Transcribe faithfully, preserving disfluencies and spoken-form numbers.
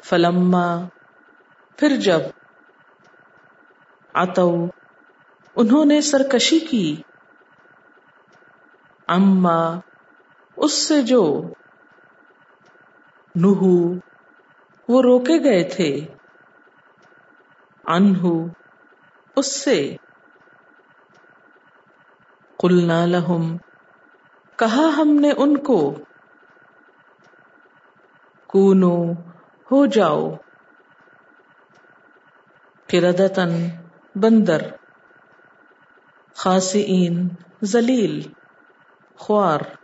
फलम्मा फिर जब, अतौ उन्होंने सरकशी की, अम्मा उससे जो, नुहू वो रोके गए थे, अन्हु उससे, कुलना लहुम कहा हमने उनको, कूनो हो जाओ, किरदतन बंदर, खासिईन जलील, ख्वार।